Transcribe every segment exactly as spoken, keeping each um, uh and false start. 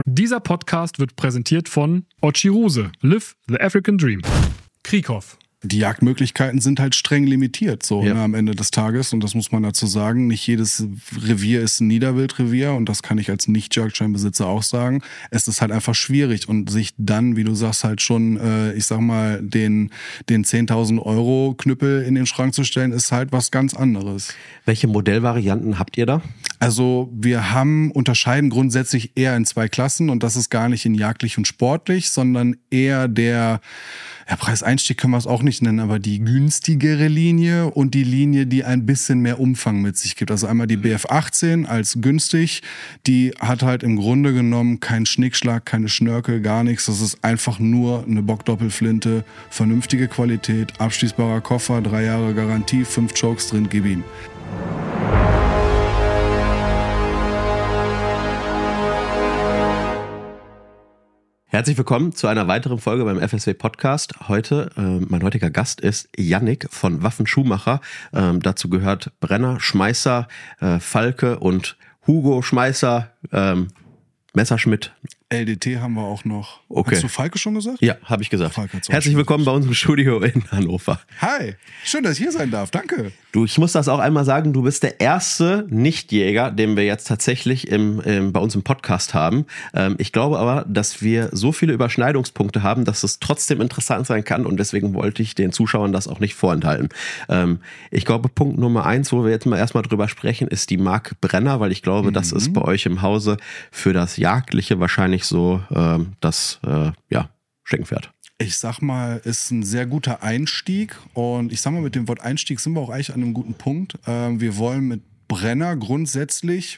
Dieser Podcast wird präsentiert von Ochiruse, Live the African Dream. Krieghoff. Die Jagdmöglichkeiten sind halt streng limitiert so Ja. ne, am Ende des Tages, und das muss man dazu sagen. Nicht jedes Revier ist ein Niederwildrevier, und das kann ich als Nicht-Jagdscheinbesitzer auch sagen. Es ist halt einfach schwierig, und sich dann, wie du sagst, halt schon, äh, ich sag mal, den, den zehntausend Euro Knüppel in den Schrank zu stellen, ist halt was ganz anderes. Welche Modellvarianten habt ihr da? Also wir haben unterscheiden grundsätzlich eher in zwei Klassen, und das ist gar nicht in jagdlich und sportlich, sondern eher der, ja, Preiseinstieg können wir es auch nicht nennen, aber die günstigere Linie und die Linie, die ein bisschen mehr Umfang mit sich gibt. Also einmal die B F achtzehn als günstig, die hat halt im Grunde genommen keinen Schnickschlag, keine Schnörkel, gar nichts. Das ist einfach nur eine Bockdoppelflinte, vernünftige Qualität, abschließbarer Koffer, drei Jahre Garantie, fünf Chokes drin, gib ihm. Herzlich willkommen zu einer weiteren Folge beim F S W Podcast. Heute, äh, mein heutiger Gast ist Yannick von Waffenschuhmacher. Ähm, dazu gehört Brenner, Schmeisser, äh, Falke und Hugo Schmeisser, ähm, Messerschmidt. L D T haben wir auch noch. Okay. Hast du Falke schon gesagt? Ja, habe ich gesagt. Falke hat's auch Herzlich schon willkommen bei unserem Studio in Hannover. Hi, schön, dass ich hier sein darf. Danke. Du, ich muss das auch einmal sagen, du bist der erste Nichtjäger, den wir jetzt tatsächlich im, im, bei uns im Podcast haben. Ähm, ich glaube aber, dass wir so viele Überschneidungspunkte haben, dass es trotzdem interessant sein kann, und deswegen wollte ich den Zuschauern das auch nicht vorenthalten. Ähm, ich glaube, Punkt Nummer eins, wo wir jetzt mal erstmal drüber sprechen, ist die Marke Brenner, weil ich glaube, mhm. das ist bei euch im Hause für das Jagdliche wahrscheinlich so ähm, das äh, ja, Steckenpferd. Ich sag mal, ist ein sehr guter Einstieg, und ich sag mal, mit dem Wort Einstieg sind wir auch eigentlich an einem guten Punkt. Ähm, wir wollen mit Brenner grundsätzlich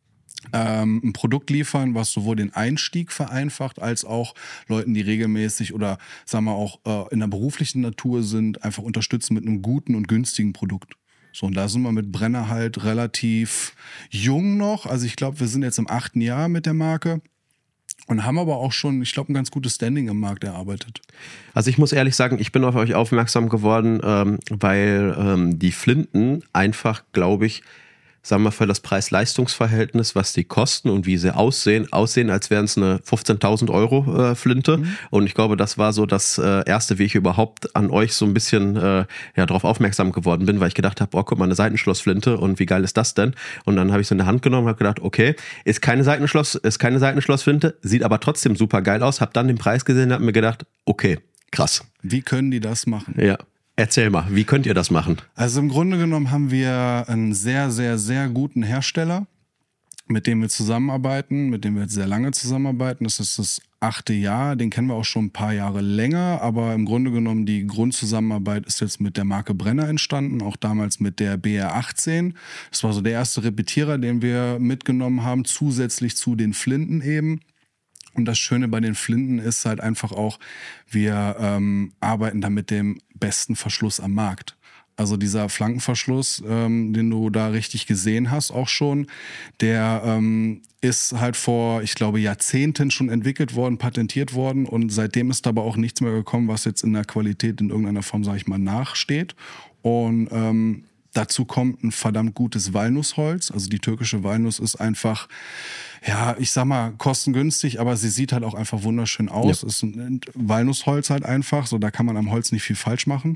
ähm, ein Produkt liefern, was sowohl den Einstieg vereinfacht, als auch Leuten, die regelmäßig oder sagen wir auch äh, in der beruflichen Natur sind, einfach unterstützen mit einem guten und günstigen Produkt. So, und da sind wir mit Brenner halt relativ jung noch. Also ich glaube, wir sind jetzt im achten Jahr mit der Marke. Und haben aber auch schon, ich glaube, ein ganz gutes Standing im Markt erarbeitet. Also ich muss ehrlich sagen, ich bin auf euch aufmerksam geworden, ähm, weil ähm, die Flinten einfach, glaube ich, sagen wir für das Preis-Leistungs-Verhältnis, was die kosten und wie sie aussehen, aussehen, als wären es eine fünfzehntausend Euro äh, Flinte. Mhm. Und ich glaube, das war so das äh, erste, wie ich überhaupt an euch so ein bisschen äh, ja darauf aufmerksam geworden bin, weil ich gedacht habe, oh, guck mal, eine Seitenschlossflinte, und wie geil ist das denn? Und dann habe ich sie in der Hand genommen und habe gedacht, okay, ist keine Seitenschloss, ist keine Seitenschlossflinte, sieht aber trotzdem super geil aus. Habe dann den Preis gesehen und habe mir gedacht, okay, krass. Wie können die das machen? Ja. Erzähl mal, wie könnt ihr das machen? Also im Grunde genommen haben wir einen sehr, sehr, sehr guten Hersteller, mit dem wir zusammenarbeiten, mit dem wir jetzt sehr lange zusammenarbeiten. Das ist das achte Jahr, den kennen wir auch schon ein paar Jahre länger, aber im Grunde genommen die Grundzusammenarbeit ist jetzt mit der Marke Brenner entstanden, auch damals mit der B R achtzehn. Das war so der erste Repetierer, den wir mitgenommen haben, zusätzlich zu den Flinten eben. Und das Schöne bei den Flinten ist halt einfach auch, wir ähm, arbeiten da mit dem besten Verschluss am Markt. Also dieser Flankenverschluss, ähm, den du da richtig gesehen hast auch schon, der ähm, ist halt vor, ich glaube, Jahrzehnten schon entwickelt worden, patentiert worden, und seitdem ist aber auch nichts mehr gekommen, was jetzt in der Qualität in irgendeiner Form, sage ich mal, nachsteht. Und ähm, dazu kommt ein verdammt gutes Walnussholz. Also die türkische Walnuss ist einfach, ja, ich sag mal, kostengünstig, aber sie sieht halt auch einfach wunderschön aus. Ja. Ist ein Walnussholz halt einfach, so da kann man am Holz nicht viel falsch machen.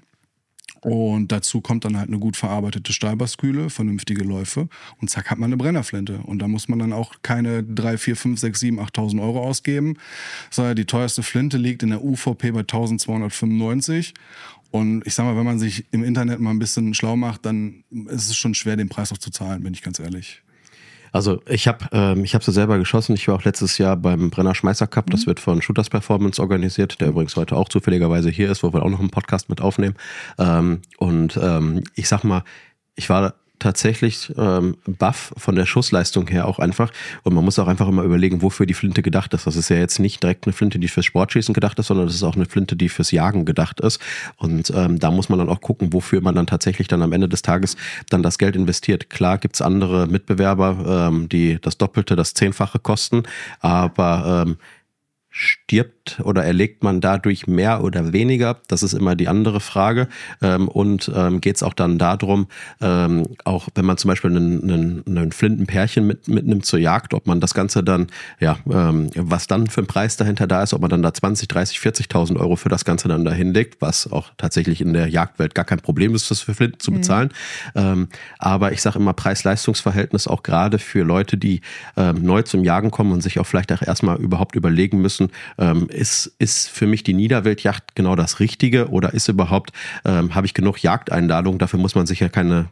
Und dazu kommt dann halt eine gut verarbeitete Stahlbasküle, vernünftige Läufe, und zack hat man eine Brennerflinte. Und da muss man dann auch keine drei, vier, fünf, sechs, sieben, achttausend Euro ausgeben, sondern die teuerste Flinte liegt in der U V P bei eintausendzweihundertfünfundneunzig. Und ich sag mal, wenn man sich im Internet mal ein bisschen schlau macht, dann ist es schon schwer, den Preis auch zu zahlen, bin ich ganz ehrlich. Also ich habe ähm, ich habe so selber geschossen. Ich war auch letztes Jahr beim Brenner Schmeißer Cup. Das wird von Shooters Performance organisiert, der übrigens heute auch zufälligerweise hier ist, wo wir auch noch einen Podcast mit aufnehmen. Ähm, und ähm, ich sag mal, ich war tatsächlich ähm, baff von der Schussleistung her auch einfach. Und man muss auch einfach immer überlegen, wofür die Flinte gedacht ist. Das ist ja jetzt nicht direkt eine Flinte, die fürs Sportschießen gedacht ist, sondern das ist auch eine Flinte, die fürs Jagen gedacht ist. Und ähm, da muss man dann auch gucken, wofür man dann tatsächlich dann am Ende des Tages dann das Geld investiert. Klar gibt's andere Mitbewerber, ähm, die das Doppelte, das Zehnfache kosten, aber ähm, stirbt oder erlegt man dadurch mehr oder weniger? Das ist immer die andere Frage. Ähm, und ähm, geht es auch dann darum, ähm, auch wenn man zum Beispiel einen, einen, einen Flintenpärchen mit, mitnimmt zur Jagd, ob man das Ganze dann, ja, ähm, was dann für ein Preis dahinter da ist, ob man dann da zwanzig, dreißig, vierzigtausend Euro für das Ganze dann dahin legt, was auch tatsächlich in der Jagdwelt gar kein Problem ist, das für Flinten zu bezahlen. Mhm. Ähm, aber ich sage immer, Preis-Leistungs-Verhältnis auch gerade für Leute, die ähm, neu zum Jagen kommen und sich auch vielleicht auch erstmal überhaupt überlegen müssen, ähm, ist, ist für mich die Niederwildjagd genau das Richtige oder ist überhaupt, ähm, habe ich genug Jagdeinladungen, dafür muss man sich ja keine,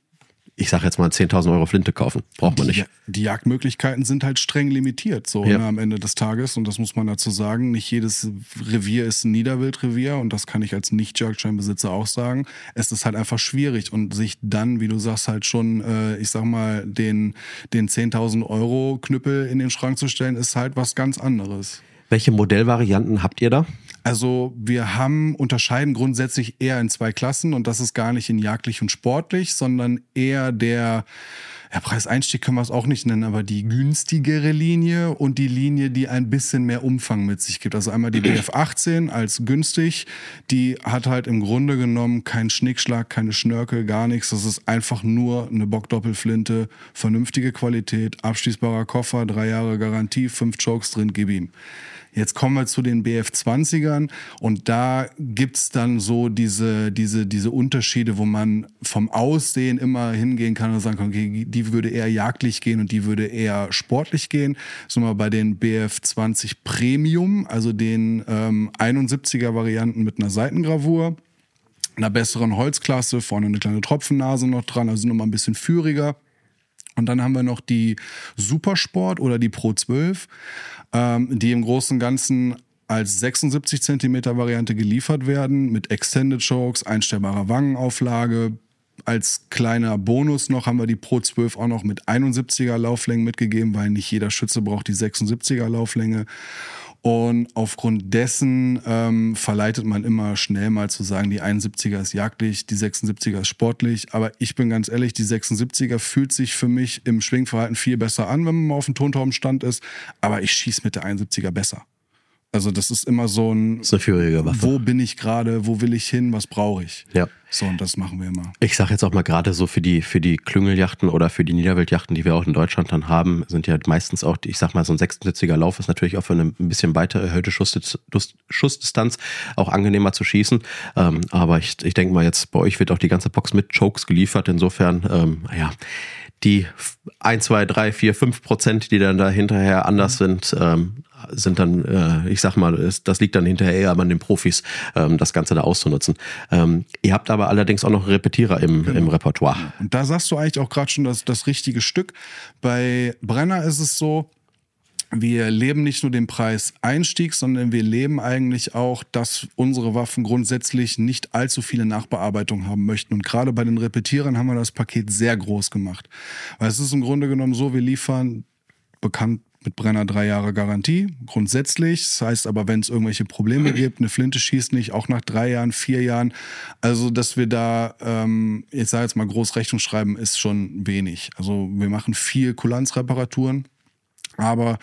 ich sage jetzt mal zehntausend Euro Flinte kaufen, braucht man nicht. Die, die Jagdmöglichkeiten sind halt streng limitiert so ja. ne, am Ende des Tages und das muss man dazu sagen, nicht jedes Revier ist ein Niederwildrevier und das kann ich als Nicht-Jagdscheinbesitzer auch sagen. Es ist halt einfach schwierig und sich dann, wie du sagst, halt schon, äh, ich sag mal, den, den zehntausend Euro Knüppel in den Schrank zu stellen, ist halt was ganz anderes. Welche Modellvarianten habt ihr da? Also wir haben unterscheiden grundsätzlich eher in zwei Klassen und das ist gar nicht in jagdlich und sportlich, sondern eher der, ja, Preiseinstieg können wir es auch nicht nennen, aber die günstigere Linie und die Linie, die ein bisschen mehr Umfang mit sich gibt. Also einmal die B F achtzehn als günstig, die hat halt im Grunde genommen keinen Schnickschlag, keine Schnörkel, gar nichts. Das ist einfach nur eine Bockdoppelflinte, vernünftige Qualität, abschließbarer Koffer, drei Jahre Garantie, fünf Chokes drin, gib ihm. Jetzt kommen wir zu den B F zwanzigern und da gibt's dann so diese, diese, diese Unterschiede, wo man vom Aussehen immer hingehen kann und sagen kann, okay, die würde eher jagdlich gehen und die würde eher sportlich gehen. So mal bei den B F zwanzig Premium, also den ähm, einundsiebziger Varianten mit einer Seitengravur, einer besseren Holzklasse, vorne eine kleine Tropfennase noch dran, also nochmal ein bisschen führiger. Und dann haben wir noch die Supersport oder die Pro zwölf, ähm, die im Großen und Ganzen als sechsundsiebzig Zentimeter Variante geliefert werden, mit Extended Chokes, einstellbarer Wangenauflage. Als kleiner Bonus noch haben wir die Pro zwölf auch noch mit einundsiebziger Lauflänge mitgegeben, weil nicht jeder Schütze braucht die sechsundsiebziger Lauflänge. Und aufgrund dessen ähm, verleitet man immer schnell mal zu sagen, die einundsiebziger ist jagdlich, die sechsundsiebziger ist sportlich. Aber ich bin ganz ehrlich, die sechsundsiebziger fühlt sich für mich im Schwingverhalten viel besser an, wenn man mal auf dem Tontaubenstand ist. Aber ich schieße mit der einundsiebziger besser. Also das ist immer so ein, das ist eine führige Waffe. Wo bin ich gerade, wo will ich hin, was brauche ich? Ja. So, und das machen wir immer. Ich sage jetzt auch mal gerade so für die für die Klüngeljachten oder für die Niederwildjachten, die wir auch in Deutschland dann haben, sind ja meistens auch, ich sag mal, so ein sechsundsiebziger Lauf ist natürlich auch für eine ein bisschen weiter erhöhte Schussdistanz auch angenehmer zu schießen. Ähm, aber ich, ich denke mal jetzt, bei euch wird auch die ganze Box mit Chokes geliefert. Insofern, ähm, ja, die eins, zwei, drei, vier, fünf Prozent, die dann da hinterher anders sind, ähm, sind dann, äh, ich sag mal, das liegt dann hinterher eher an den Profis, ähm, das Ganze da auszunutzen. Ähm, ihr habt aber allerdings auch noch einen Repetierer im, genau. im Repertoire. Und da sagst du eigentlich auch gerade schon das, das richtige Stück. Bei Brenner ist es so, wir leben nicht nur den Preiseinstieg, sondern wir leben eigentlich auch, dass unsere Waffen grundsätzlich nicht allzu viele Nachbearbeitungen haben möchten. Und gerade bei den Repetierern haben wir das Paket sehr groß gemacht. Weil es ist im Grunde genommen so, wir liefern bekannt mit Brenner drei Jahre Garantie, grundsätzlich. Das heißt aber, wenn es irgendwelche Probleme gibt, eine Flinte schießt nicht, auch nach drei Jahren, vier Jahren. Also, dass wir da, ähm, ich sage jetzt mal groß Rechnung schreiben, ist schon wenig. Also, wir machen viel Kulanzreparaturen. Aber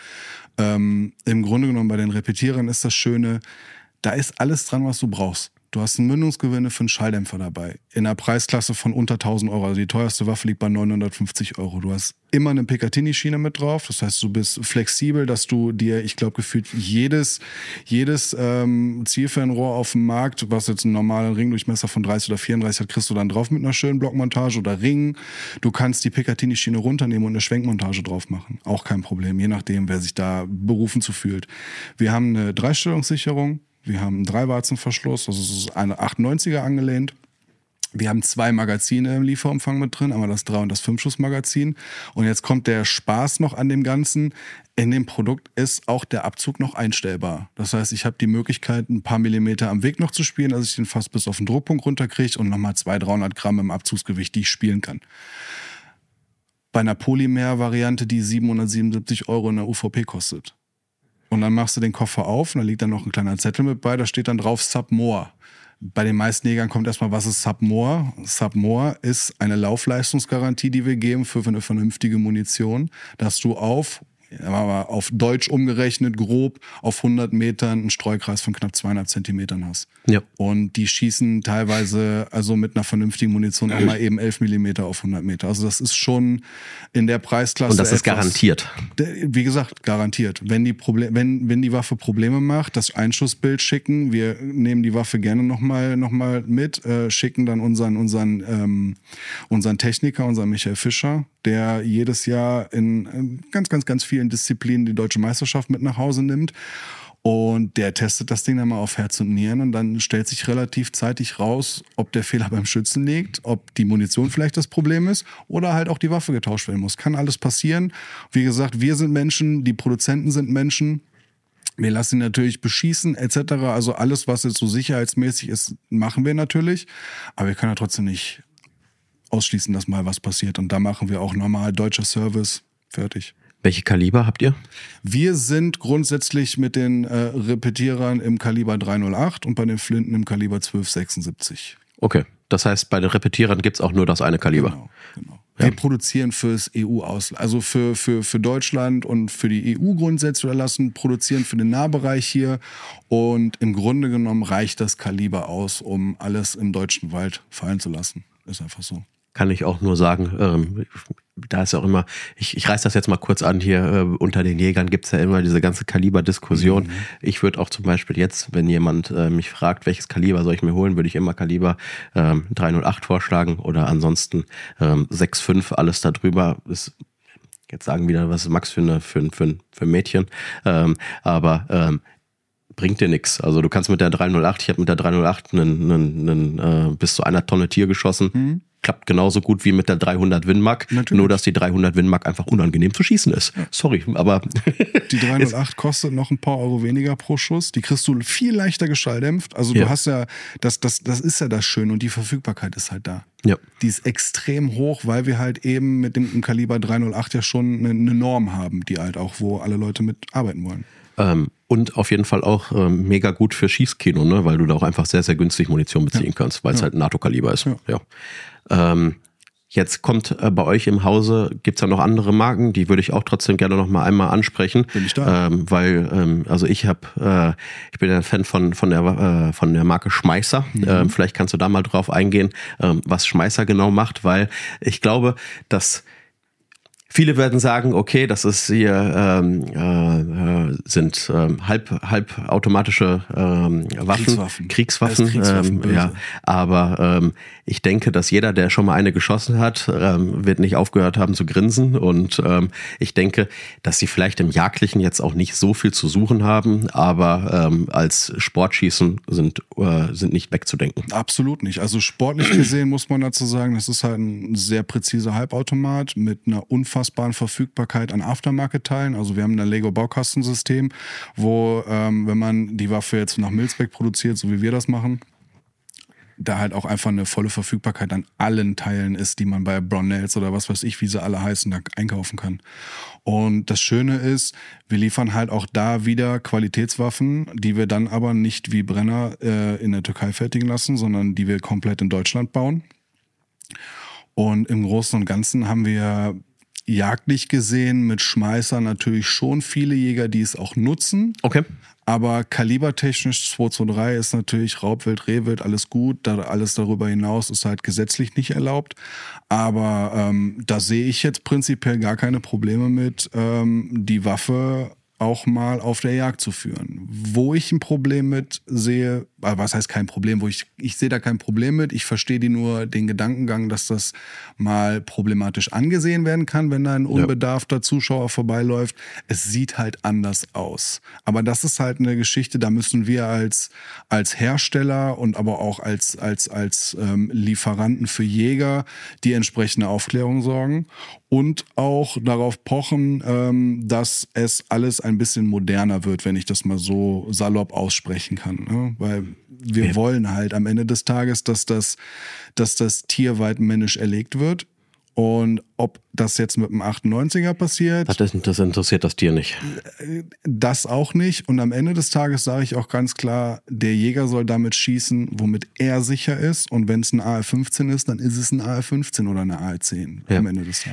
ähm, im Grunde genommen bei den Repetierern ist das Schöne, da ist alles dran, was du brauchst. Du hast einen Mündungsgewinde für einen Schalldämpfer dabei. In einer Preisklasse von unter tausend Euro. Also die teuerste Waffe liegt bei neunhundertfünfzig Euro. Du hast immer eine Picatinny-Schiene mit drauf. Das heißt, du bist flexibel, dass du dir, ich glaube, gefühlt jedes, jedes ähm, Zielfernrohr auf dem Markt, was jetzt einen normalen Ringdurchmesser von dreißig oder vierunddreißig hat, kriegst du dann drauf mit einer schönen Blockmontage oder Ring. Du kannst die Picatinny-Schiene runternehmen und eine Schwenkmontage drauf machen. Auch kein Problem, je nachdem, wer sich da berufen zu fühlt. Wir haben eine Dreistellungssicherung. Wir haben einen Dreiwarzenverschluss, das ist eine achtundneunziger angelehnt. Wir haben zwei Magazine im Lieferumfang mit drin, einmal das drei- und das fünf-Schuss-Magazin. Und jetzt kommt der Spaß noch an dem Ganzen. In dem Produkt ist auch der Abzug noch einstellbar. Das heißt, ich habe die Möglichkeit, ein paar Millimeter am Weg noch zu spielen, dass ich den fast bis auf den Druckpunkt runterkriege und nochmal zweihundert, dreihundert Gramm im Abzugsgewicht, die ich spielen kann. Bei einer Polymer-Variante, die siebenhundertsiebenundsiebzig Euro in der U V P kostet. Und dann machst du den Koffer auf und da liegt dann noch ein kleiner Zettel mit bei, da steht dann drauf Submore. Bei den meisten Jägern kommt erstmal, was ist Submore? Submore ist eine Laufleistungsgarantie, die wir geben für eine vernünftige Munition, dass du auf, aber auf Deutsch umgerechnet, grob auf hundert Metern einen Streukreis von knapp zweieinhalb Zentimetern hast. Ja. Und die schießen teilweise also mit einer vernünftigen Munition auch mal eben elf Millimeter auf hundert Meter. Also das ist schon in der Preisklasse. Und das ist etwas, garantiert. Wie gesagt, garantiert. Wenn die, Proble- wenn, wenn die Waffe Probleme macht, das Einschussbild schicken, wir nehmen die Waffe gerne nochmal noch mal mit, äh, schicken dann unseren, unseren, ähm, unseren Techniker, unseren Michael Fischer, der jedes Jahr in ganz, ganz, ganz vielen Disziplinen die deutsche Meisterschaft mit nach Hause nimmt. Und der testet das Ding dann mal auf Herz und Nieren und dann stellt sich relativ zeitig raus, ob der Fehler beim Schützen liegt, ob die Munition vielleicht das Problem ist oder halt auch die Waffe getauscht werden muss. Kann alles passieren. Wie gesagt, wir sind Menschen, die Produzenten sind Menschen. Wir lassen ihn natürlich beschießen et cetera. Also alles, was jetzt so sicherheitsmäßig ist, machen wir natürlich. Aber wir können ja trotzdem nicht ausschließen, dass mal was passiert. Und da machen wir auch normal deutscher Service. Fertig. Welche Kaliber habt ihr? Wir sind grundsätzlich mit den äh, Repetierern im Kaliber drei null acht und bei den Flinten im Kaliber zwölf sechsundsiebzig. Okay, das heißt, bei den Repetierern gibt es auch nur das eine Kaliber. Genau, genau. Ja. Wir produzieren fürs E U-Ausland, also für, für, für Deutschland und für die E U grundsätzlich erlassen, produzieren für den Nahbereich hier und im Grunde genommen reicht das Kaliber aus, um alles im deutschen Wald fallen zu lassen. Ist einfach so. Kann ich auch nur sagen, ähm, da ist ja auch immer, ich, ich reiß das jetzt mal kurz an, hier äh, unter den Jägern gibt's ja immer diese ganze Kaliberdiskussion. Mhm. Ich würde auch zum Beispiel jetzt, wenn jemand äh, mich fragt, welches Kaliber soll ich mir holen, würde ich immer Kaliber ähm, drei null acht vorschlagen oder ansonsten ähm, sechs fünf, alles da drüber ist. Jetzt sagen wieder, was ist Max für, eine, für, für, für ein Mädchen, ähm, aber ähm, bringt dir nichts. Also du kannst mit der drei null acht, ich habe mit der drei null acht einen, einen, einen, äh, bis zu einer Tonne Tier geschossen. Mhm. Klappt genauso gut wie mit der dreihundert Winmark. Natürlich. Nur, dass die dreihundert Winmark einfach unangenehm zu schießen ist. Ja. Sorry, aber... Die drei null acht kostet noch ein paar Euro weniger pro Schuss. Die kriegst du viel leichter geschalldämpft. Also ja. du hast ja, das, das, das ist ja das Schöne und die Verfügbarkeit ist halt da. Ja. Die ist extrem hoch, weil wir halt eben mit dem Kaliber drei null acht ja schon eine, eine Norm haben, die halt auch, wo alle Leute mit arbeiten wollen. Ähm, und auf jeden Fall auch ähm, mega gut für Schießkino, ne? Weil du da auch einfach sehr, sehr günstig Munition beziehen ja. kannst, weil es ja. halt ein NATO-Kaliber ist. Ja. ja. Ähm, jetzt kommt äh, bei euch im Hause, gibt's ja noch andere Marken, die würde ich auch trotzdem gerne noch mal einmal ansprechen. Bin ich da? Ähm, weil, ähm, also ich habe, äh, ich bin ein Fan von von der äh, von der Marke Schmeisser. Mhm. Ähm, vielleicht kannst du da mal drauf eingehen, ähm, was Schmeisser genau macht, weil ich glaube, dass viele werden sagen, okay, das ist hier ähm, äh, sind ähm, halb halbautomatische ähm, Waffen, Kriegswaffen, Kriegswaffen, Kriegswaffen ähm, ja. Aber ähm, ich denke, dass jeder, der schon mal eine geschossen hat, ähm, wird nicht aufgehört haben zu grinsen. Und ähm, ich denke, dass sie vielleicht im Jagdlichen jetzt auch nicht so viel zu suchen haben, aber ähm, als Sportschießen sind äh, sind nicht wegzudenken. Absolut nicht. Also sportlich gesehen muss man dazu sagen, das ist halt ein sehr präziser Halbautomat mit einer unfassbaren Verfügbarkeit an Aftermarket-Teilen. Also wir haben ein Lego-Baukastensystem, wo, ähm, wenn man die Waffe jetzt nach Mil-Spec produziert, so wie wir das machen, da halt auch einfach eine volle Verfügbarkeit an allen Teilen ist, die man bei Brownells oder was weiß ich, wie sie alle heißen, da einkaufen kann. Und das Schöne ist, wir liefern halt auch da wieder Qualitätswaffen, die wir dann aber nicht wie Brenner äh, in der Türkei fertigen lassen, sondern die wir komplett in Deutschland bauen. Und im Großen und Ganzen haben wir jagdlich gesehen mit Schmeisser natürlich schon viele Jäger, die es auch nutzen. Okay. Aber kalibertechnisch zwei zwei drei ist natürlich Raubwild, Rehwild, alles gut. Da, alles darüber hinaus ist halt gesetzlich nicht erlaubt. Aber ähm, da sehe ich jetzt prinzipiell gar keine Probleme mit, ähm, die Waffe auch mal auf der Jagd zu führen. Wo ich ein Problem mit sehe, was heißt kein Problem, wo ich, ich sehe da kein Problem mit, ich verstehe die nur den Gedankengang, dass das mal problematisch angesehen werden kann, wenn da ein unbedarfter ja. Zuschauer vorbeiläuft. Es sieht halt anders aus. Aber das ist halt eine Geschichte, da müssen wir als, als Hersteller und aber auch als, als, als ähm, Lieferanten für Jäger die entsprechende Aufklärung sorgen und auch darauf pochen, ähm, dass es alles ein bisschen moderner wird, wenn ich das mal so salopp aussprechen kann. Ne? Weil wir ja. wollen halt am Ende des Tages, dass das, dass das Tier weidmännisch erlegt wird. Und ob das jetzt mit dem achtundneunziger passiert... Das, das interessiert das Tier nicht. Das auch nicht. Und am Ende des Tages sage ich auch ganz klar, der Jäger soll damit schießen, womit er sicher ist. Und wenn es ein A R fünfzehn ist, dann ist es ein A R fünfzehn oder eine A R zehn ja. am Ende des Tages.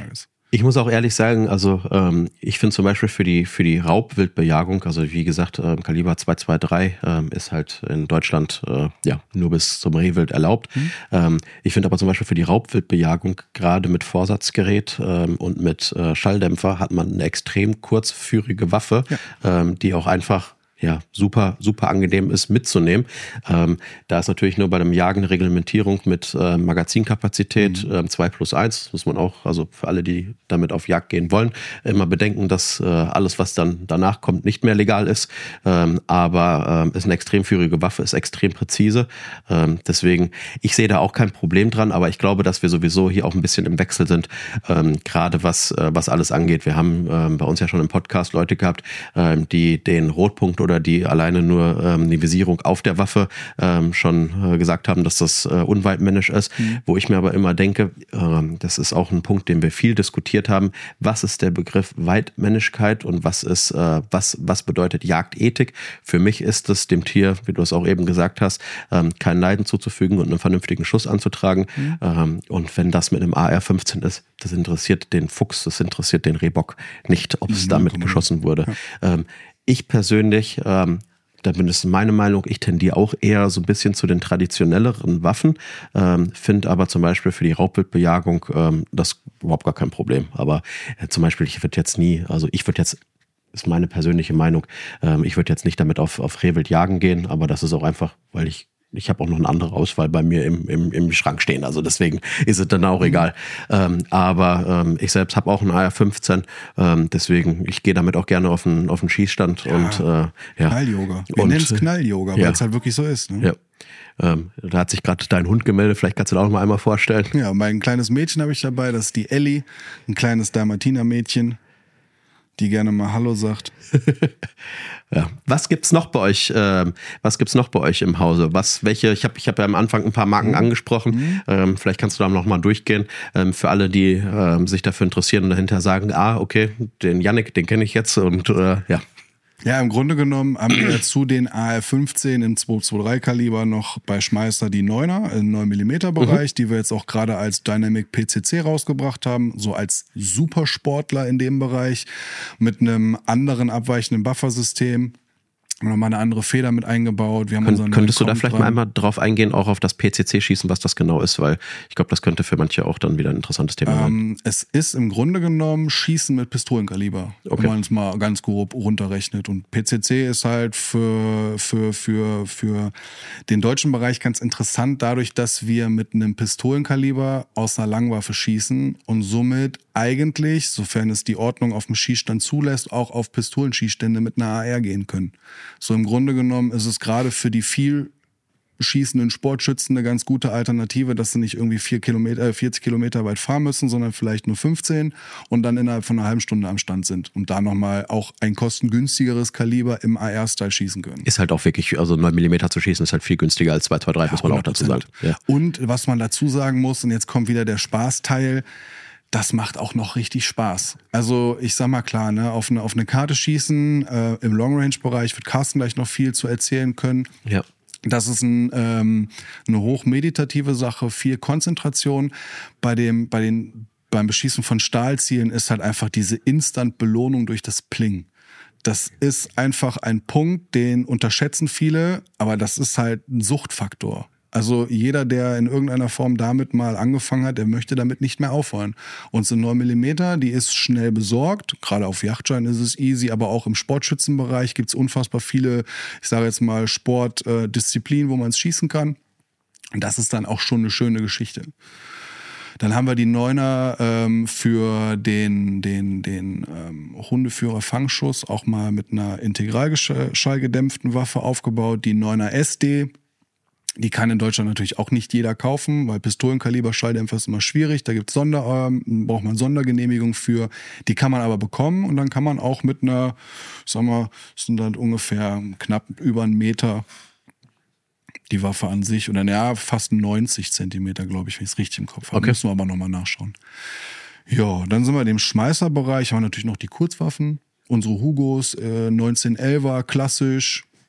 Ich muss auch ehrlich sagen, also ähm, ich finde zum Beispiel für die für die Raubwildbejagung, also wie gesagt, ähm, Kaliber zwei zwei drei ähm, ist halt in Deutschland äh, ja nur bis zum Rehwild erlaubt. Mhm. Ähm, ich finde aber zum Beispiel für die Raubwildbejagung, gerade mit Vorsatzgerät ähm, und mit äh, Schalldämpfer, hat man eine extrem kurzführige Waffe, ja. ähm, die auch einfach ja, super, super angenehm ist mitzunehmen. Ähm, da ist natürlich nur bei dem Jagen eine Reglementierung mit äh, Magazinkapazität mhm. ähm, zwei plus eins. Das muss man auch, also für alle, die damit auf Jagd gehen wollen, immer bedenken, dass äh, alles, was dann danach kommt, nicht mehr legal ist. Ähm, aber ähm, ist eine extrem führige Waffe, ist extrem präzise. Ähm, deswegen, ich sehe da auch kein Problem dran, aber ich glaube, dass wir sowieso hier auch ein bisschen im Wechsel sind, ähm, gerade was, äh, was alles angeht. Wir haben ähm, bei uns ja schon im Podcast Leute gehabt, ähm, die den Rotpunkt oder die alleine nur ähm, eine Visierung auf der Waffe ähm, schon äh, gesagt haben, dass das äh, unweitmännisch ist. Mhm. Wo ich mir aber immer denke, ähm, das ist auch ein Punkt, den wir viel diskutiert haben. Was ist der Begriff Weitmännigkeit und was ist, äh, was, was bedeutet Jagdethik? Für mich ist es dem Tier, wie du es auch eben gesagt hast, ähm, kein Leiden zuzufügen und einen vernünftigen Schuss anzutragen. Mhm. Ähm, und wenn das mit einem A R fünfzehn ist, das interessiert den Fuchs, das interessiert den Rehbock nicht, ob es mhm, damit geschossen wurde. Ja. Ähm, Ich persönlich, ähm, da bin es meine Meinung, ich tendiere auch eher so ein bisschen zu den traditionelleren Waffen, ähm, finde aber zum Beispiel für die Raubwildbejagung ähm, das überhaupt gar kein Problem. Aber äh, zum Beispiel, ich würde jetzt nie, also ich würde jetzt, ist meine persönliche Meinung, ähm, ich würde jetzt nicht damit auf, auf Rehwild jagen gehen, aber das ist auch einfach, weil ich Ich habe auch noch eine andere Auswahl bei mir im, im, im Schrank stehen. Also deswegen ist es dann auch egal. Ähm, aber ähm, ich selbst habe auch einen A R fünfzehn. Ähm, deswegen, ich gehe damit auch gerne auf einen, auf einen Schießstand. Ja, und, äh, ja. Knall-Yoga. Wir nennen es Knall-Yoga, weil es halt wirklich so ist. Ne? Ja. Ähm, da hat sich gerade dein Hund gemeldet. Vielleicht kannst du da auch noch mal einmal vorstellen. Ja, mein kleines Mädchen habe ich dabei. Das ist die Ellie. Ein kleines Dalmatiner-Mädchen, die gerne mal Hallo sagt. Ja. Was gibt's noch bei euch? Ähm, was gibt's noch bei euch im Hause? Was, welche? Ich habe, ich habe ja am Anfang ein paar Marken mhm. angesprochen. Mhm. Ähm, vielleicht kannst du da noch mal durchgehen ähm, für alle, die ähm, sich dafür interessieren und dahinter sagen: Ah, okay, den Yannick, den kenne ich jetzt und äh, ja. Ja, im Grunde genommen haben wir ja zu den A R fünfzehn im zwei zwei drei Kaliber noch bei Schmeißer die Neuner im neun Millimeter Bereich, mhm. die wir jetzt auch gerade als Dynamic P C C rausgebracht haben, so als Supersportler in dem Bereich mit einem anderen abweichenden Buffersystem. Haben nochmal eine andere Feder mit eingebaut. Wir haben Kön- könntest du da vielleicht dran. mal einmal drauf eingehen, auch auf das P C C-Schießen, was das genau ist? Weil ich glaube, das könnte für manche auch dann wieder ein interessantes Thema sein. Ähm, es ist im Grunde genommen Schießen mit Pistolenkaliber, okay. wenn man es mal ganz grob runterrechnet. Und P C C ist halt für, für, für, für den deutschen Bereich ganz interessant, dadurch, dass wir mit einem Pistolenkaliber aus einer Langwaffe schießen und somit eigentlich, sofern es die Ordnung auf dem Schießstand zulässt, auch auf Pistolenschießstände mit einer A R gehen können. So im Grunde genommen ist es gerade für die viel schießenden Sportschützen eine ganz gute Alternative, dass sie nicht irgendwie vier Kilometer, äh, vierzig Kilometer weit fahren müssen, sondern vielleicht nur fünfzehn und dann innerhalb von einer halben Stunde am Stand sind und da nochmal auch ein kostengünstigeres Kaliber im A R-Style schießen können. Ist halt auch wirklich, also neun Millimeter zu schießen ist halt viel günstiger als zwei zwei drei, ja, muss man auch dazu sagen. Ja. Und was man dazu sagen muss, und jetzt kommt wieder der Spaßteil, das macht auch noch richtig Spaß. Also ich sag mal klar, ne, auf eine, auf eine Karte schießen, äh, im Long-Range-Bereich wird Carsten gleich noch viel zu erzählen können. Ja. Das ist ein, ähm, eine hochmeditative Sache, viel Konzentration. Bei dem, bei den, beim Beschießen von Stahlzielen ist halt einfach diese Instant-Belohnung durch das Pling. Das ist einfach ein Punkt, den unterschätzen viele, aber das ist halt ein Suchtfaktor. Also jeder, der in irgendeiner Form damit mal angefangen hat, der möchte damit nicht mehr aufhören. Und so neun Millimeter, die ist schnell besorgt. Gerade auf Yachtschein ist es easy, aber auch im Sportschützenbereich gibt es unfassbar viele, ich sage jetzt mal, Sportdisziplinen, wo man es schießen kann. Und das ist dann auch schon eine schöne Geschichte. Dann haben wir die Neuner ähm, für den, den, den ähm, Hundeführer-Fangschuss auch mal mit einer integralschallgedämpften Waffe aufgebaut. Die Neuner S D. Die kann in Deutschland natürlich auch nicht jeder kaufen, weil Pistolenkaliber-Schalldämpfer ist immer schwierig. Da gibt's Sonder, ähm, braucht man Sondergenehmigung für. Die kann man aber bekommen und dann kann man auch mit einer, sag mal, sind dann ungefähr knapp über einen Meter die Waffe an sich oder ja, fast neunzig Zentimeter, glaube ich, wenn ich es richtig im Kopf habe. Okay. Müssen wir aber nochmal nachschauen. Ja, dann sind wir im Schmeißerbereich, haben wir natürlich noch die Kurzwaffen. Unsere Hugos, äh, neunzehn elfer, klassisch.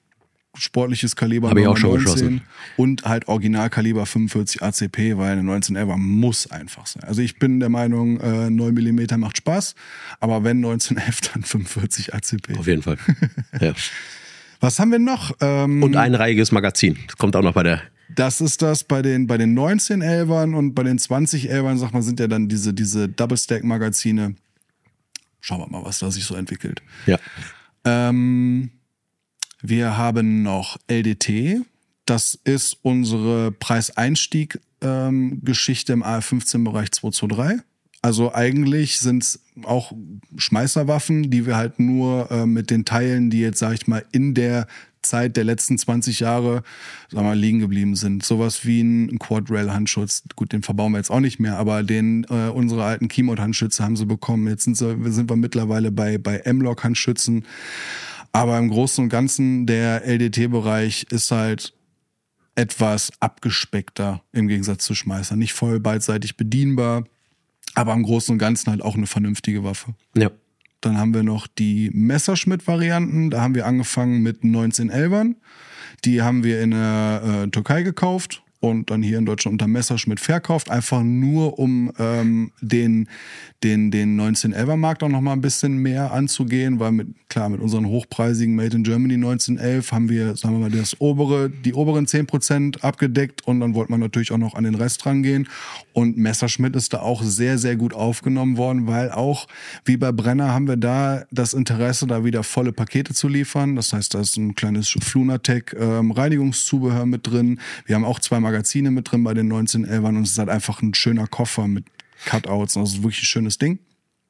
sportliches Kaliber Hab ich auch schon neunzehn geschossen. und halt Originalkaliber fünfundvierzig A C P, weil eine neunzehn elfer muss einfach sein. Also ich bin der Meinung, äh, neun Millimeter macht Spaß, aber wenn neunzehn elf, dann fünfundvierzig A C P. Auf jeden Fall. Ja. Was haben wir noch? Ähm, Und ein reihiges Magazin. Das kommt auch noch bei der. Das ist das bei den, bei den neunzehn elfern und bei den zwanzig elfern, sag mal, sind ja dann diese, diese Double-Stack-Magazine. Schauen wir mal, was da sich so entwickelt. Ja. Ähm, wir haben noch L D T. Das ist unsere Preiseinstieg-Geschichte ähm, im A R fünfzehn-Bereich zwei zwei drei. Also eigentlich sind es auch Schmeißerwaffen, die wir halt nur äh, mit den Teilen, die jetzt, sag ich mal, in der Zeit der letzten zwanzig Jahre, sag mal, liegen geblieben sind. Sowas wie ein Quad-Rail-Handschutz. Gut, den verbauen wir jetzt auch nicht mehr, aber den äh, unsere alten Keymode-Handschütze haben sie bekommen. Jetzt sind, sie, sind wir mittlerweile bei, bei M-Lock-Handschützen. Aber im Großen und Ganzen, der L D T-Bereich ist halt etwas abgespeckter im Gegensatz zu Schmeißer. Nicht voll beidseitig bedienbar, aber im Großen und Ganzen halt auch eine vernünftige Waffe. Ja. Dann haben wir noch die Messerschmitt-Varianten. Da haben wir angefangen mit neunzehn elfern. Die haben wir in der äh, Türkei gekauft und dann hier in Deutschland unter Messerschmitt verkauft. Einfach nur, um ähm, den, den, den neunzehn elfer Markt auch noch mal ein bisschen mehr anzugehen. Weil mit, klar, mit unseren hochpreisigen Made in Germany neunzehn elf haben wir, sagen wir mal, das obere, die oberen zehn Prozent abgedeckt. Und dann wollte man natürlich auch noch an den Rest rangehen. Und Messerschmitt ist da auch sehr, sehr gut aufgenommen worden, weil auch wie bei Brenner haben wir da das Interesse, da wieder volle Pakete zu liefern. Das heißt, da ist ein kleines Flunatec ähm, Reinigungszubehör mit drin. Wir haben auch zwei Magazine mit drin bei den neunzehn elfern und es ist halt einfach ein schöner Koffer mit Cutouts. Also wirklich ein schönes Ding.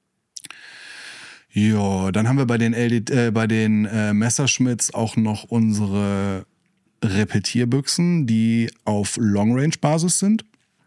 Ja, dann haben wir bei den, L D, äh, bei den äh, Messerschmitts auch noch unsere Repetierbüchsen, die auf Long-Range-Basis sind.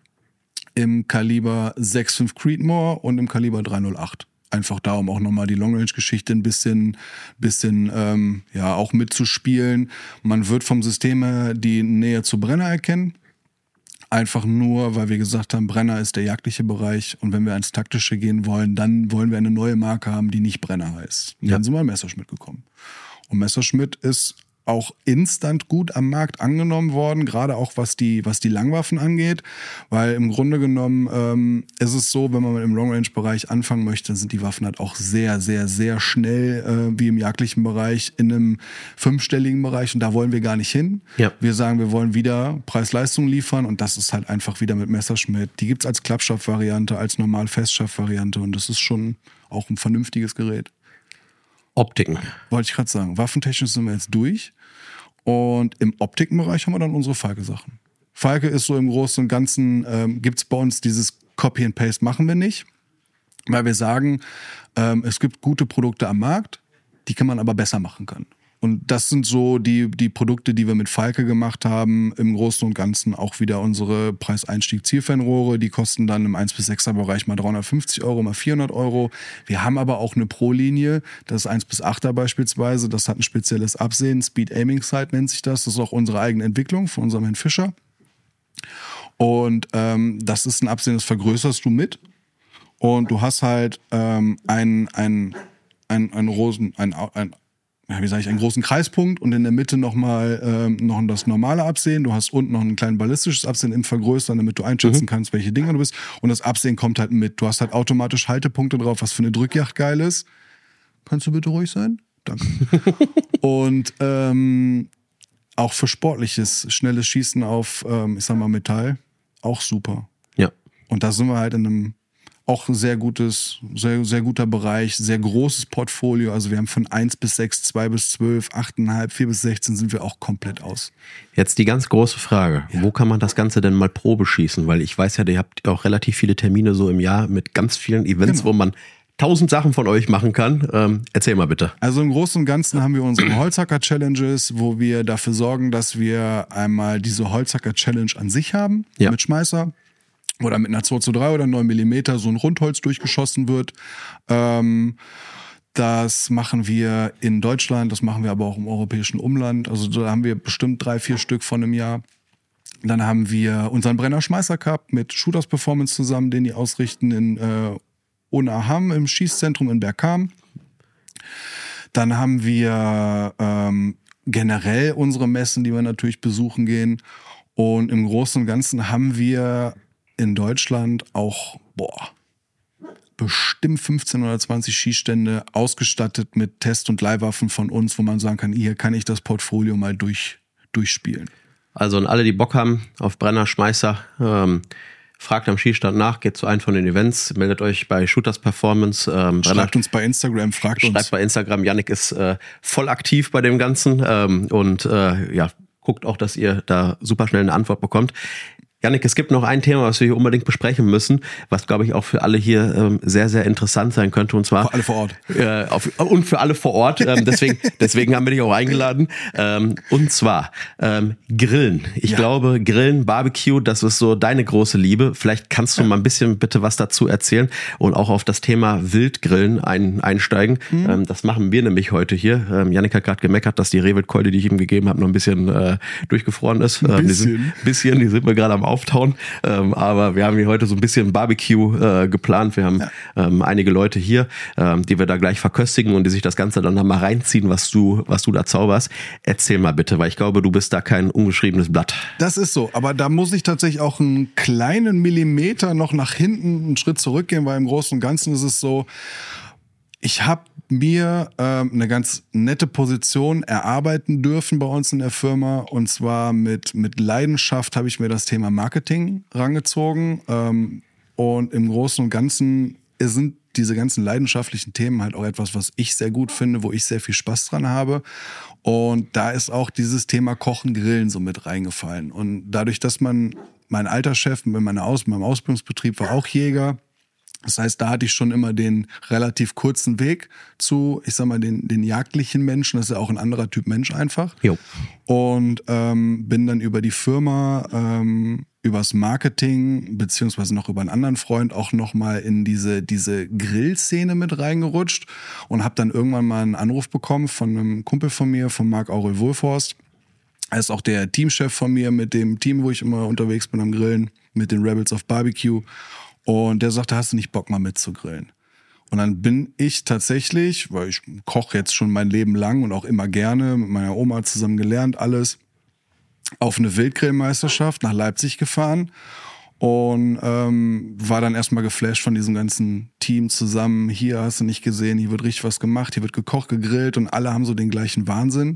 Im Kaliber sechs Komma fünf Creedmoor und im Kaliber drei null acht. Einfach da, um auch nochmal die Long-Range-Geschichte ein bisschen, bisschen ähm, ja, auch mitzuspielen. Man wird vom System her die Nähe zu Brenner erkennen. Einfach nur, weil wir gesagt haben, Brenner ist der jagdliche Bereich und wenn wir ans Taktische gehen wollen, dann wollen wir eine neue Marke haben, die nicht Brenner heißt. Und Ja. dann sind wir an Messerschmitt gekommen. Und Messerschmitt ist auch instant gut am Markt angenommen worden, gerade auch was die, was die Langwaffen angeht, weil im Grunde genommen ähm, ist es so, wenn man im Long-Range-Bereich anfangen möchte, dann sind die Waffen halt auch sehr, sehr, sehr schnell, äh, wie im jagdlichen Bereich, in einem fünfstelligen Bereich und da wollen wir gar nicht hin. Ja. Wir sagen, wir wollen wieder Preis-Leistung liefern und das ist halt einfach wieder mit Messerschmitt. Die gibt's als Klappschaft-Variante, als normal Festschaft-Variante und das ist schon auch ein vernünftiges Gerät. Optiken. Wollte ich gerade sagen. Waffentechnisch sind wir jetzt durch. Und im Optikenbereich haben wir dann unsere Falke-Sachen. Falke ist so im Großen und Ganzen, ähm, gibt es bei uns dieses Copy and Paste machen wir nicht. Weil wir sagen, ähm, es gibt gute Produkte am Markt, die kann man aber besser machen können. Und das sind so die, die Produkte, die wir mit Falke gemacht haben. Im Großen und Ganzen auch wieder unsere Preiseinstieg-Zielfernrohre. Die kosten dann im eins bis sechser Bereich mal dreihundertfünfzig Euro, mal vierhundert Euro. Wir haben aber auch eine Pro-Linie. Das ist eins bis achter beispielsweise. Das hat ein spezielles Absehen. Speed Aiming Sight nennt sich das. Das ist auch unsere eigene Entwicklung von unserem Herrn Fischer. Und ähm, das ist ein Absehen, das vergrößerst du mit. Und du hast halt ähm, ein, ein, ein, ein Rosen, ein, ein ja, wie sage ich, einen großen Kreispunkt und in der Mitte nochmal ähm, noch das normale Absehen. Du hast unten noch ein kleines ballistisches Absehen im Vergrößern, damit du einschätzen mhm. kannst, welche Dinger du bist. Und das Absehen kommt halt mit. Du hast halt automatisch Haltepunkte drauf, was für eine Drückjagd geil ist. Kannst du bitte ruhig sein? Danke. Und ähm, auch für sportliches, schnelles Schießen auf, ähm, ich sag mal, Metall, auch super. Ja. Und da sind wir halt in einem auch sehr gutes, sehr, sehr guter Bereich, sehr großes Portfolio. Also wir haben von eins bis sechs, zwei bis zwölf, acht Komma fünf, vier bis sechzehn sind wir auch komplett aus. Jetzt die ganz große Frage. Ja. Wo kann man das Ganze denn mal Probe schießen? Weil ich weiß ja, ihr habt auch relativ viele Termine so im Jahr mit ganz vielen Events, genau. wo man tausend Sachen von euch machen kann. Ähm, erzähl mal bitte. Also im Großen und Ganzen haben wir unsere Holzhacker-Challenges, wo wir dafür sorgen, dass wir einmal diese Holzhacker-Challenge an sich haben, ja. mit Schmeißer. Oder mit einer zwei zu drei oder neun Millimeter so ein Rundholz durchgeschossen wird. Ähm, das machen wir in Deutschland, das machen wir aber auch im europäischen Umland. Also da haben wir bestimmt drei, vier Stück von einem Jahr. Dann haben wir unseren Brenner Schmeißer Cup mit Shooters Performance zusammen, den die ausrichten in äh, Unaham im Schießzentrum in Bergkam. Dann haben wir ähm, generell unsere Messen, die wir natürlich besuchen gehen. Und im Großen und Ganzen haben wir in Deutschland auch, boah, bestimmt fünfzehn oder zwanzig Schießstände ausgestattet mit Test- und Leihwaffen von uns, wo man sagen kann, hier kann ich das Portfolio mal durch, durchspielen. Also und alle, die Bock haben auf Brenner, Schmeißer, ähm, fragt am Schießstand nach, geht zu einem von den Events, meldet euch bei Shooters Performance. Ähm, Schreibt Brenner, uns bei Instagram, fragt schreibt uns. bei Instagram. Yannick ist äh, voll aktiv bei dem Ganzen ähm, und äh, ja, guckt auch, dass ihr da super schnell eine Antwort bekommt. Yannick, es gibt noch ein Thema, was wir hier unbedingt besprechen müssen, was, glaube ich, auch für alle hier ähm, sehr, sehr interessant sein könnte. Und zwar Für alle vor Ort. Äh, auf, und für alle vor Ort. Ähm, deswegen, deswegen haben wir dich auch eingeladen. Ähm, und zwar ähm, Grillen. Ich Ja. glaube, Grillen, Barbecue, das ist so deine große Liebe. Vielleicht kannst du Ja. mal ein bisschen bitte was dazu erzählen und auch auf das Thema Wildgrillen ein, einsteigen. Mhm. Ähm, das machen wir nämlich heute hier. Ähm, Yannick hat gerade gemeckert, dass die Rehwildkeule, die ich ihm gegeben habe, noch ein bisschen äh, durchgefroren ist. Ein Ähm, die bisschen. sind, bisschen, die sind mir gerade am Auftauen. Ähm, aber wir haben hier heute so ein bisschen Barbecue äh, geplant. Wir haben Ja. ähm, einige Leute hier, ähm, die wir da gleich verköstigen und die sich das Ganze dann mal reinziehen, was du, was du da zauberst. Erzähl mal bitte, weil ich glaube, du bist da kein ungeschriebenes Blatt. Das ist so, aber da muss ich tatsächlich auch einen kleinen Millimeter noch nach hinten einen Schritt zurückgehen, weil im Großen und Ganzen ist es so, ich habe mir ähm, eine ganz nette Position erarbeiten dürfen bei uns in der Firma, und zwar mit, mit Leidenschaft habe ich mir das Thema Marketing rangezogen, ähm, und im Großen und Ganzen sind diese ganzen leidenschaftlichen Themen halt auch etwas, was ich sehr gut finde, wo ich sehr viel Spaß dran habe. Und da ist auch dieses Thema Kochen, Grillen so mit reingefallen. Und dadurch, dass man, mein alter Chef mit meiner Aus, meinem Ausbildungsbetrieb war auch Jäger. Das heißt, da hatte ich schon immer den relativ kurzen Weg zu, ich sag mal, den, den jagdlichen Menschen. Das ist ja auch ein anderer Typ Mensch einfach. Jo. Und ähm, bin dann über die Firma, ähm, übers Marketing, beziehungsweise noch über einen anderen Freund auch nochmal in diese, diese Grillszene mit reingerutscht und habe dann irgendwann mal einen Anruf bekommen von einem Kumpel von mir, von Marc-Aurel Wohlforst. Er ist auch der Teamchef von mir mit dem Team, wo ich immer unterwegs bin am Grillen, mit den Rebels of Barbecue. Und der sagte, hast du nicht Bock mal mitzugrillen? Und dann bin ich tatsächlich, weil ich koche jetzt schon mein Leben lang und auch immer gerne, mit meiner Oma zusammen gelernt, alles, auf eine Wildgrillmeisterschaft nach Leipzig gefahren und ähm, war dann erstmal geflasht von diesem ganzen Team zusammen. Hier hast du nicht gesehen, hier wird richtig was gemacht, hier wird gekocht, gegrillt und alle haben so den gleichen Wahnsinn.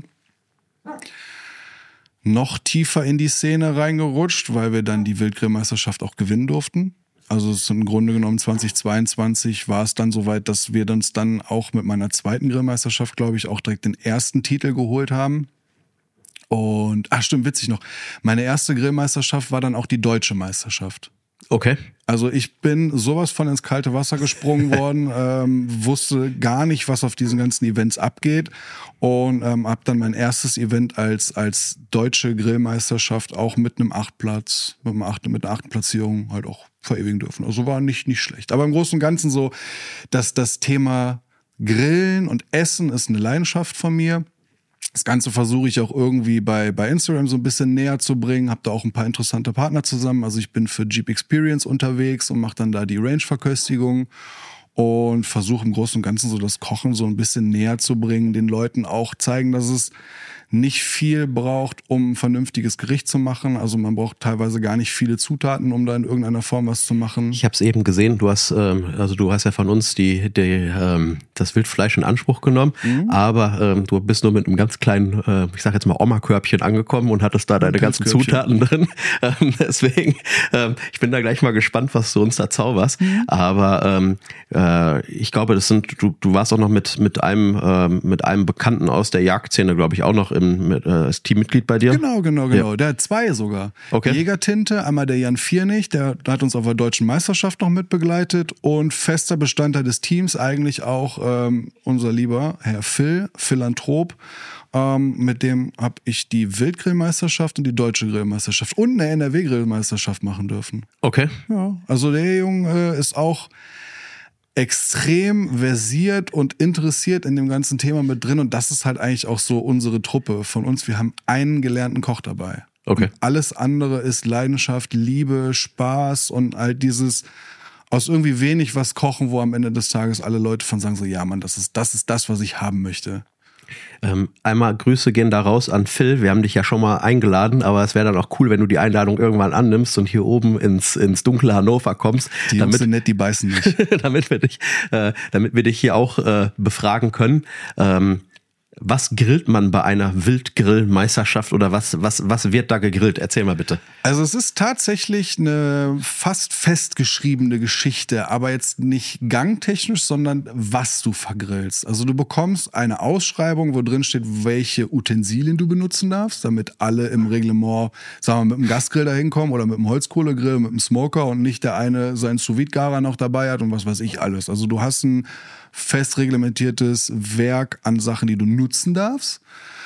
Noch tiefer in die Szene reingerutscht, weil wir dann die Wildgrillmeisterschaft auch gewinnen durften. Also es ist im Grunde genommen zweitausendzweiundzwanzig war es dann soweit, dass wir uns dann auch mit meiner zweiten Grillmeisterschaft, glaube ich, auch direkt den ersten Titel geholt haben. Und, ach stimmt, witzig noch, meine erste Grillmeisterschaft war dann auch die deutsche Meisterschaft. Okay. Also ich bin sowas von ins kalte Wasser gesprungen worden, ähm, wusste gar nicht, was auf diesen ganzen Events abgeht und ähm, habe dann mein erstes Event als als deutsche Grillmeisterschaft auch mit einem Achtplatz, mit, einem Acht, mit einer achten Platzierung halt auch verewigen dürfen. Also war nicht nicht schlecht. Aber im Großen und Ganzen so, dass das Thema Grillen und Essen ist eine Leidenschaft von mir. Das Ganze versuche ich auch irgendwie bei, bei Instagram so ein bisschen näher zu bringen. Habe da auch ein paar interessante Partner zusammen. Also ich bin für Jeep Experience unterwegs und mache dann da die Range-Verköstigung und versuche im Großen und Ganzen so das Kochen so ein bisschen näher zu bringen. Den Leuten auch zeigen, dass es nicht viel braucht, um ein vernünftiges Gericht zu machen. Also man braucht teilweise gar nicht viele Zutaten, um da in irgendeiner Form was zu machen. Ich habe es eben gesehen, du hast ähm, also du hast ja von uns die, die ähm, das Wildfleisch in Anspruch genommen, mhm. aber ähm, du bist nur mit einem ganz kleinen, äh, ich sag jetzt mal Oma-Körbchen angekommen und hattest da deine ganzen Zutaten drin. Ähm, deswegen, ähm, ich bin da gleich mal gespannt, was du uns da zauberst. Mhm. Aber ähm, äh, ich glaube, das sind du, du warst auch noch mit mit einem ähm, mit einem Bekannten aus der Jagdszene, glaube ich, auch noch im mit, äh, als Teammitglied bei dir. Genau, genau, genau. Ja. Der hat zwei sogar. Okay. Jägertinte, einmal der Jan Viernig, der, der hat uns auf der deutschen Meisterschaft noch mit begleitet und fester Bestandteil des Teams eigentlich auch ähm, unser lieber Herr Phil, Philanthrop. Ähm, mit dem habe ich die Wildgrillmeisterschaft und die deutsche Grillmeisterschaft und eine N R W-Grillmeisterschaft machen dürfen. Okay. Ja, also der Junge äh, ist auch extrem versiert und interessiert in dem ganzen Thema mit drin und das ist halt eigentlich auch so unsere Truppe von uns. Wir haben einen gelernten Koch dabei. Okay. Und alles andere ist Leidenschaft, Liebe, Spaß und all dieses aus irgendwie wenig was kochen, wo am Ende des Tages alle Leute von sagen so, ja Mann, das ist das ist das, was ich haben möchte. Ähm, einmal Grüße gehen da raus an Phil. Wir haben dich ja schon mal eingeladen, aber es wäre dann auch cool, wenn du die Einladung irgendwann annimmst und hier oben ins, ins dunkle Hannover kommst. Die Jungs damit, sind nett, die beißen nicht. damit, wir dich, äh, damit wir dich hier auch äh, befragen können. Ähm, Was grillt man bei einer Wildgrillmeisterschaft oder was, was, was wird da gegrillt? Erzähl mal bitte. Also es ist tatsächlich eine fast festgeschriebene Geschichte, aber jetzt nicht gangtechnisch, sondern was du vergrillst. Also du bekommst eine Ausschreibung, wo drin steht, welche Utensilien du benutzen darfst, damit alle im Reglement, sagen wir, mit dem Gasgrill da hinkommen oder mit dem Holzkohlegrill, mit dem Smoker und nicht der eine seinen Sous-Vide-Garer noch dabei hat und was weiß ich alles. Also du hast ein fest reglementiertes Werk an Sachen, die du nutzen darfst.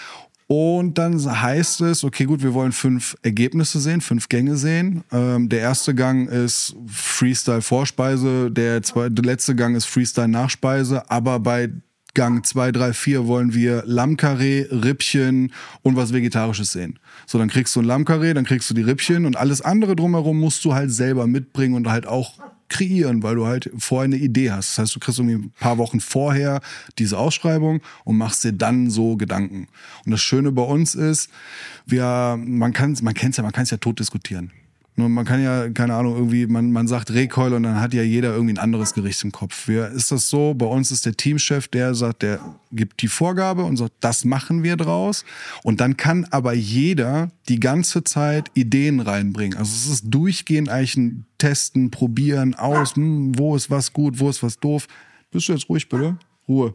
Und dann heißt es, okay, gut, wir wollen fünf Ergebnisse sehen, fünf Gänge sehen. Ähm, der erste Gang ist Freestyle-Vorspeise, der, zweite, der letzte Gang ist Freestyle-Nachspeise, aber bei Gang zwei, drei, vier wollen wir Lammkarree, Rippchen und was Vegetarisches sehen. So, dann kriegst du ein Lammkarree, dann kriegst du die Rippchen und alles andere drumherum musst du halt selber mitbringen und halt auch kreieren, weil du halt vorher eine Idee hast. Das heißt, du kriegst irgendwie ein paar Wochen vorher diese Ausschreibung und machst dir dann so Gedanken. Und das Schöne bei uns ist, wir, man kann, man kennt's ja, man kann es ja tot diskutieren. Nur man kann ja, keine Ahnung, irgendwie, man, man sagt Rehkeule und dann hat ja jeder irgendwie ein anderes Gericht im Kopf. Wir, ist das so? Bei uns ist der Teamchef, der sagt, der gibt die Vorgabe und sagt, das machen wir draus. Und dann kann aber jeder die ganze Zeit Ideen reinbringen. Also es ist durchgehend eigentlich ein Testen, Probieren, aus, hm, wo ist was gut, wo ist was doof. Bist du jetzt ruhig, bitte? Ruhe.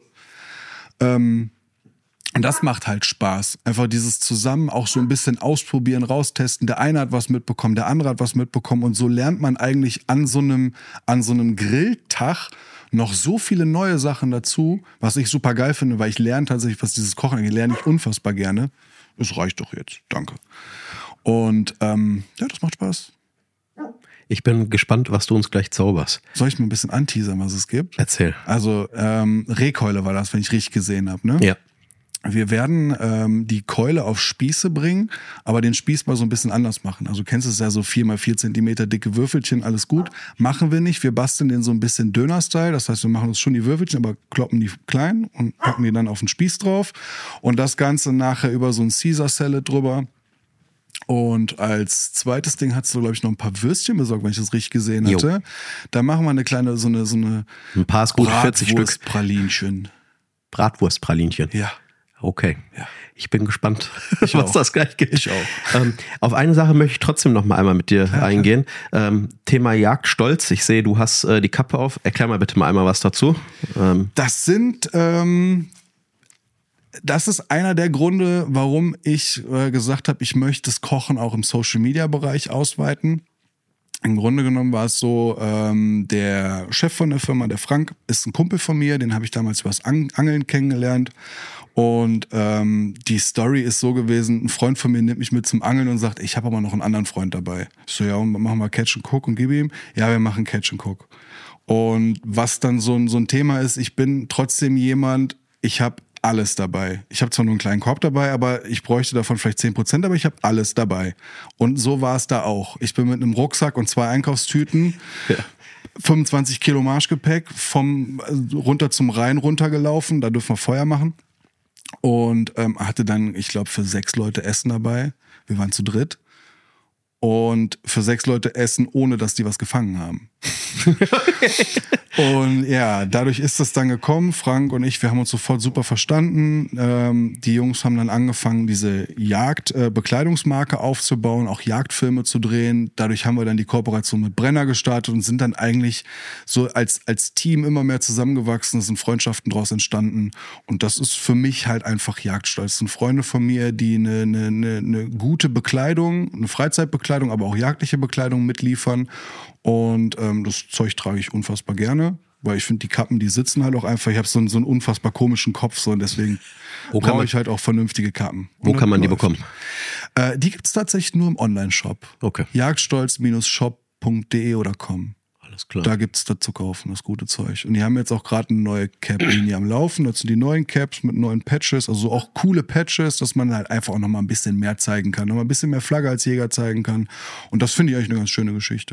Ähm, Und das macht halt Spaß. Einfach dieses zusammen auch so ein bisschen ausprobieren, raustesten. Der eine hat was mitbekommen, der andere hat was mitbekommen. Und so lernt man eigentlich an so einem, an so einem Grilltag noch so viele neue Sachen dazu, was ich super geil finde, weil ich lerne tatsächlich, was dieses Kochen angeht, lerne ich unfassbar gerne. Das reicht doch jetzt. Danke. Und ähm, ja, das macht Spaß. Ich bin gespannt, was du uns gleich zauberst. Soll ich mal ein bisschen anteasern, was es gibt? Erzähl. Also ähm, Rehkeule war das, wenn ich richtig gesehen habe, ne? Ja. Wir werden ähm, die Keule auf Spieße bringen, aber den Spieß mal so ein bisschen anders machen. Also du kennst es ja, so vier mal vier Zentimeter dicke Würfelchen, alles gut. Machen wir nicht, wir basteln den so ein bisschen Döner-Style. Das heißt, wir machen uns schon die Würfelchen, aber kloppen die klein und packen die dann auf den Spieß drauf. Und das Ganze nachher über so ein Caesar-Salad drüber. Und als zweites Ding hast du, glaube ich, noch ein paar Würstchen besorgt, wenn ich das richtig gesehen hatte. Jo. Da machen wir eine kleine, so eine, so eine ein paar ist gut, vierzig Stück. Bratwurstpralinchen. Bratwurstpralinchen. Ja. Okay, ja. Ich bin gespannt, ich was auch. das gleich gibt. Ich auch. Ähm, auf eine Sache möchte ich trotzdem noch mal einmal mit dir ja, eingehen. Ähm, Thema Jagdstolz. Ich sehe, du hast äh, die Kappe auf. Erklär mal bitte mal einmal was dazu. Ähm. Das sind, ähm, das ist einer der Gründe, warum ich äh, gesagt habe, ich möchte das Kochen auch im Social-Media-Bereich ausweiten. Im Grunde genommen war es so, ähm, der Chef von der Firma, der Frank, ist ein Kumpel von mir, den habe ich damals übers Ang- Angeln kennengelernt. Und ähm, die Story ist so gewesen, ein Freund von mir nimmt mich mit zum Angeln und sagt, ich habe aber noch einen anderen Freund dabei. Ich so, ja, und machen wir Catch and Cook und gib ihm. Ja, wir machen Catch and Cook. Und was dann so ein, so ein Thema ist, ich bin trotzdem jemand, ich habe alles dabei. Ich habe zwar nur einen kleinen Korb dabei, aber ich bräuchte davon vielleicht zehn Prozent, aber ich habe alles dabei. Und so war es da auch. Ich bin mit einem Rucksack und zwei Einkaufstüten, ja. fünfundzwanzig Kilo Marschgepäck, vom runter zum Rhein runtergelaufen, da dürfen wir Feuer machen. Und ähm, hatte dann, ich glaube, für sechs Leute Essen dabei. Wir waren zu dritt. Und für sechs Leute Essen, ohne dass die was gefangen haben. Und ja, dadurch ist es dann gekommen. Frank und ich, wir haben uns sofort super verstanden. Ähm, die Jungs haben dann angefangen, diese Jagdbekleidungsmarke äh, aufzubauen, auch Jagdfilme zu drehen. Dadurch haben wir dann die Kooperation mit Brenner gestartet und sind dann eigentlich so als, als Team immer mehr zusammengewachsen. Es sind Freundschaften daraus entstanden. Und das ist für mich halt einfach Jagdstolz. Das sind Freunde von mir, die eine, eine, eine, eine gute Bekleidung, eine Freizeitbekleidung, aber auch jagdliche Bekleidung mitliefern. Und ähm, das Zeug trage ich unfassbar gerne, weil ich finde, die Kappen, die sitzen halt auch einfach. Ich habe so, einen, so einen unfassbar komischen Kopf, so und deswegen brauche ich halt auch vernünftige Kappen. Wo kann man die bekommen? Äh, die gibt's tatsächlich nur im Online-Shop. Okay. Jagdstolz shop punkt de oder com. Alles klar. Da gibt's das zu kaufen, das gute Zeug. Und die haben jetzt auch gerade eine neue Cap-Linie am Laufen. Das sind die neuen Caps mit neuen Patches, also auch coole Patches, dass man halt einfach auch nochmal ein bisschen mehr zeigen kann, nochmal ein bisschen mehr Flagge als Jäger zeigen kann. Und das finde ich eigentlich eine ganz schöne Geschichte.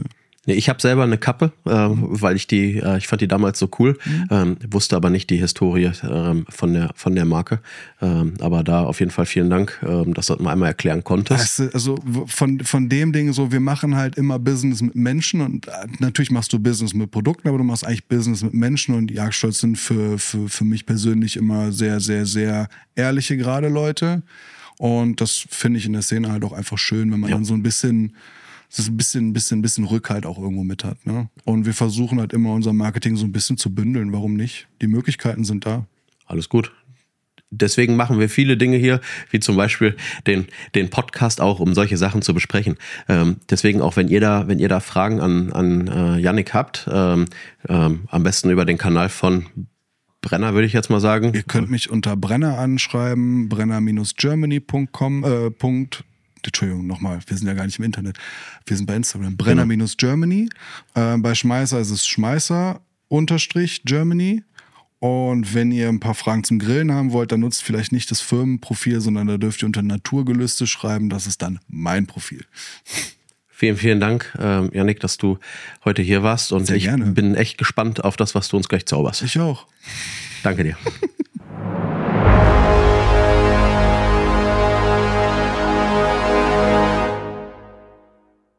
Nee, ich habe selber eine Kappe, äh, weil ich die, äh, ich fand die damals so cool, mhm. ähm, wusste aber nicht die Historie ähm, von der von der Marke. Ähm, aber da auf jeden Fall vielen Dank, ähm, dass du das mal einmal erklären konntest. Weißt du, also von, von dem Ding so, wir machen halt immer Business mit Menschen und natürlich machst du Business mit Produkten, aber du machst eigentlich Business mit Menschen und Jagdstolz sind für, für, für mich persönlich immer sehr, sehr, sehr ehrliche, gerade Leute. Und das finde ich in der Szene halt auch einfach schön, wenn man ja. dann so ein bisschen das ein bisschen, bisschen, bisschen Rückhalt auch irgendwo mit hat. Ne? Und wir versuchen halt immer unser Marketing so ein bisschen zu bündeln. Warum nicht? Die Möglichkeiten sind da. Alles gut. Deswegen machen wir viele Dinge hier, wie zum Beispiel den, den Podcast auch, um solche Sachen zu besprechen. Ähm, deswegen auch, wenn ihr da, wenn ihr da Fragen an, an äh, Yannick habt, ähm, ähm, am besten über den Kanal von Brenner, würde ich jetzt mal sagen. Ihr könnt mich unter Brenner anschreiben, brenner Bindestrich germany Punkt com, äh, Punkt Entschuldigung, nochmal, wir sind ja gar nicht im Internet. Wir sind bei Instagram. Brenner Bindestrich Germany. Äh, bei Schmeißer ist es Schmeißer unterstrich Germany. Und wenn ihr ein paar Fragen zum Grillen haben wollt, dann nutzt vielleicht nicht das Firmenprofil, sondern da dürft ihr unter Naturgelüste schreiben. Das ist dann mein Profil. Vielen, vielen Dank, ähm, Yannick, dass du heute hier warst. Und Sehr ich gerne. bin echt gespannt auf das, was du uns gleich zauberst. Ich auch. Danke dir.